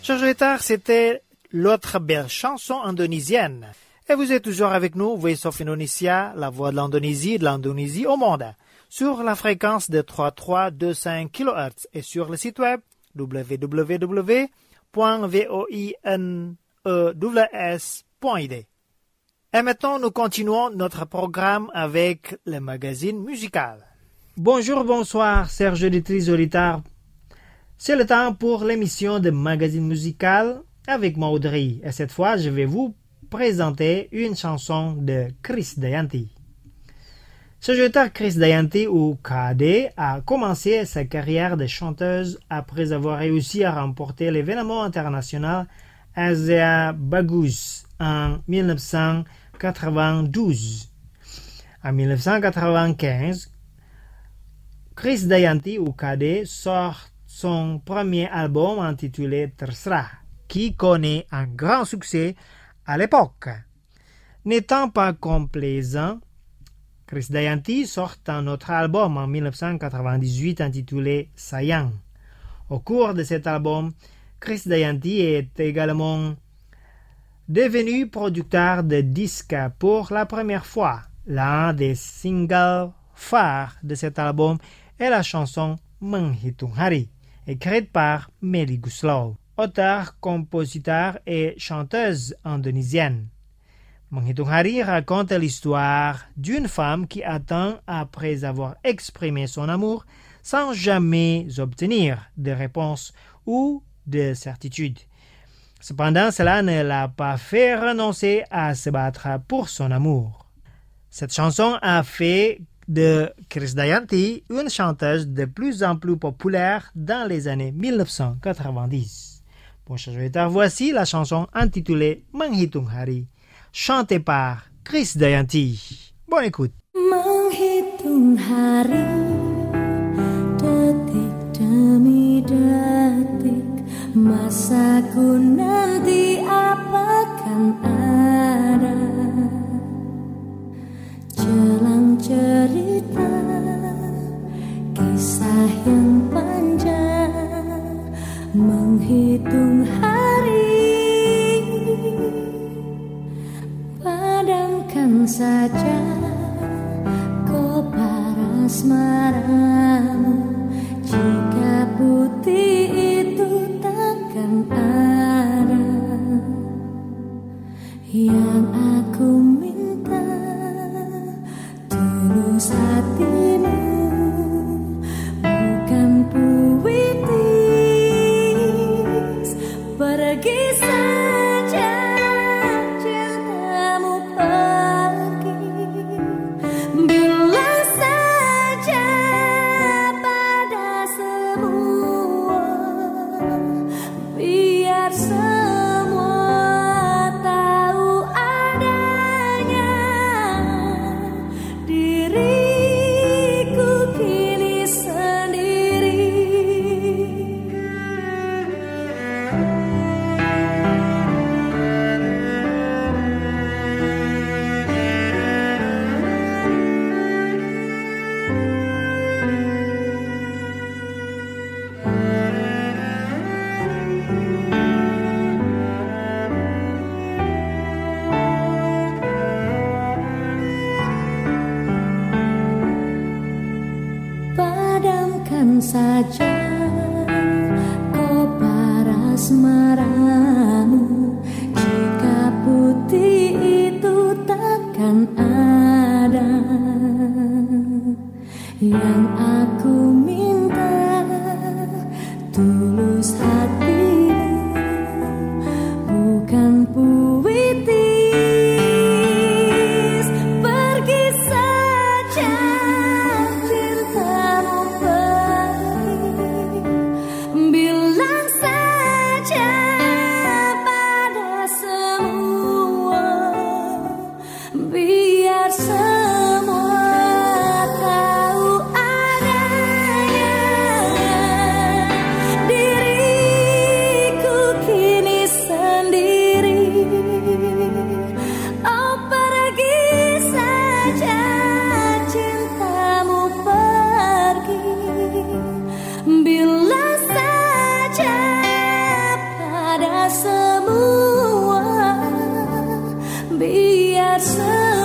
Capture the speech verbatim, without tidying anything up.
Chers auditeurs, c'était l'autre belle chanson indonésienne. Et vous êtes toujours avec nous, Voice of Indonesia, la voix de l'Indonésie et de l'Indonésie au monde, sur la fréquence de trois trois deux cinq kilohertz et sur le site web w w w point voinews point i d. Et maintenant, nous continuons notre programme avec le magazine musical. Bonjour, bonsoir, Serge auditrice auditeurs. C'est le temps pour l'émission de magazine musical avec moi Audrey. Et cette fois, je vais vous présenter une chanson de Krisdayanti. Ce chanteur Krisdayanti ou K D a commencé sa carrière de chanteuse après avoir réussi à remporter l'événement international Asia Bagus en dix-neuf cent quatre-vingt-douze. En dix-neuf cent quatre-vingt-quinze, Krisdayanti ou K D sort son premier album intitulé Terserah, qui connaît un grand succès à l'époque. N'étant pas complaisant, Krisdayanti sort un autre album en dix-neuf cent quatre-vingt-dix-huit intitulé Sayang. Au cours de cet album, Krisdayanti est également devenu producteur de disques pour la première fois. L'un des singles phares de cet album est la chanson Menghitung Hari, écrite par Melly Goeslaw, auteure, compositeur et chanteuse indonésienne. Menghitung Hari raconte l'histoire d'une femme qui attend après avoir exprimé son amour sans jamais obtenir de réponse ou de certitude. Cependant, cela ne l'a pas fait renoncer à se battre pour son amour. Cette chanson a fait de Krisdayanti une chanteuse de plus en plus populaire dans les années dix-neuf cent quatre-vingt-dix. Pour chers auditeurs, voici la chanson intitulée Menghitung Hari, chantée par Krisdayanti. Bonne écoute. Menghitung hari, detik demi detik, masaku nanti apakan ada. Jelang cerita kisah yang panjang, menghitung hari, padamkan saja kobar asmaramu, jika putih itu takkan ada. Yang aku minta tulus hatimu, bukan puitis. Pergi saja cintamu pergi, bilang saja pada semua, biar semua tahu adanya. Diriku kini sendiri. semua, biar semua